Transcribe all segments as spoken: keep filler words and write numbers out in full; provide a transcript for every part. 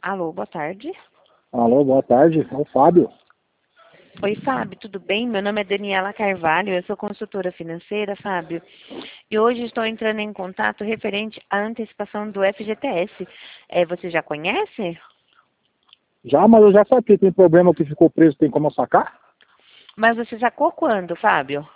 Alô, boa tarde. Alô, boa tarde, é o Fábio. Oi, Fábio, tudo bem? Meu nome é Daniela Carvalho, eu sou consultora financeira, Fábio. E hoje estou entrando em contato referente à antecipação do F G T S. É, você já conhece? Já, mas eu já saquei, tem problema que ficou preso, tem como eu sacar? Mas você sacou quando, Fábio?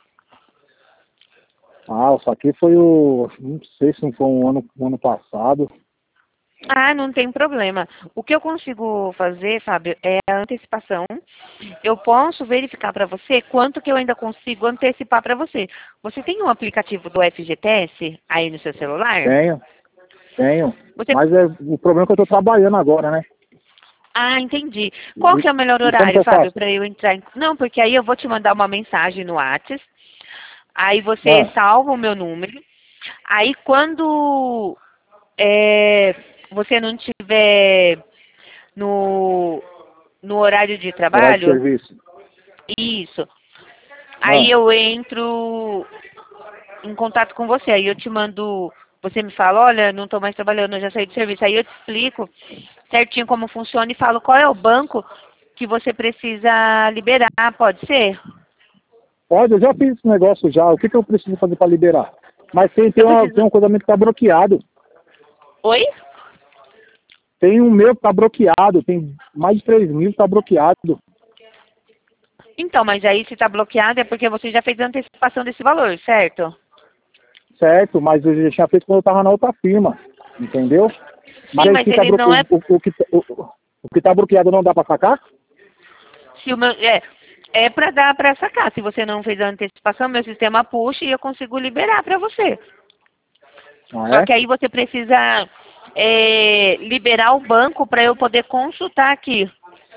Ah, eu saquei foi o, não sei se não foi um ano, um ano passado. Ah, não tem problema. O que eu consigo fazer, Fábio, é a antecipação. Eu posso verificar para você quanto que eu ainda consigo antecipar para você. Você tem um aplicativo do F G T S aí no seu celular? Tenho, tenho. Você... Mas é, o problema é que eu tô trabalhando agora, né? Ah, entendi. Qual que é o melhor E, e como que horário, eu Fábio, faço? para eu entrar em... Não, porque aí eu vou te mandar uma mensagem no WhatsApp. Aí você Ah, salva o meu número. Aí quando é, você não tiver no, no horário de horário de trabalho, serviço. isso. Aí Ah, eu entro em contato com você. Aí eu te mando, você me fala, olha, não estou mais trabalhando, eu já saí de serviço. Aí eu te explico certinho como funciona e falo qual é o banco que você precisa liberar, pode ser? pode, eu já fiz esse negócio já. O que, que eu preciso fazer para liberar? Mas tem, tem, Eu uma, tem preciso. um coisa que tá bloqueado. Oi? Tem um meu que tá bloqueado, tem mais de três mil que tá bloqueado. Então, mas aí se está bloqueado é porque você já fez a antecipação desse valor, certo? Certo, mas eu já tinha feito quando eu tava na outra firma, entendeu? Mas Sim, aí mas fica ele bloque... não o, é. o, o, que, o, o que tá bloqueado não dá pra sacar? Se o meu, é é para dar para sacar. Se você não fez a antecipação, meu sistema puxa e eu consigo liberar para você. Ah, Só é? que aí você precisa é, liberar o banco para eu poder consultar aqui.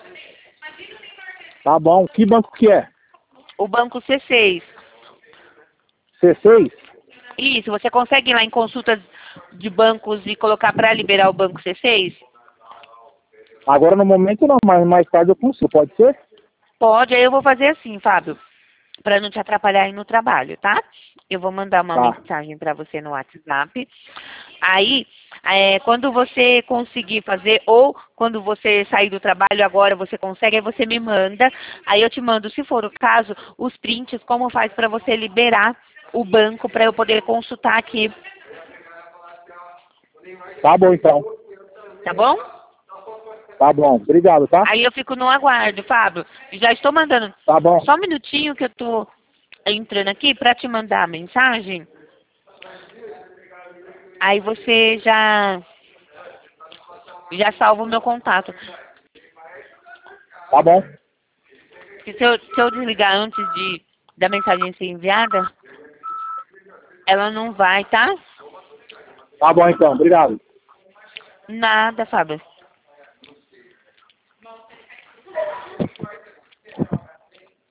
Tá bom. Que banco que é? O banco C seis. C seis? Isso, você consegue ir lá em consultas de bancos e colocar para liberar o banco C seis? Agora no momento não, mas mais tarde eu consigo, pode ser? Pode, aí eu vou fazer assim, Fábio, para não te atrapalhar aí no trabalho, tá? Eu vou mandar uma Tá, mensagem para você no WhatsApp. Aí, é, quando você conseguir fazer, ou quando você sair do trabalho agora, você consegue, aí você me manda. Aí eu te mando, se for o caso, os prints, como faz para você liberar o banco para eu poder consultar aqui, tá bom então. tá bom? Tá bom, obrigado, tá? Aí eu fico no aguardo, Fábio. Já estou mandando. Tá bom, Só um minutinho que eu tô entrando aqui para te mandar a mensagem. Aí você já já salva o meu contato. tá bom. Se eu, se eu desligar antes de da mensagem ser enviada, ela não vai, tá? Tá bom então, obrigado. Nada, Fábio.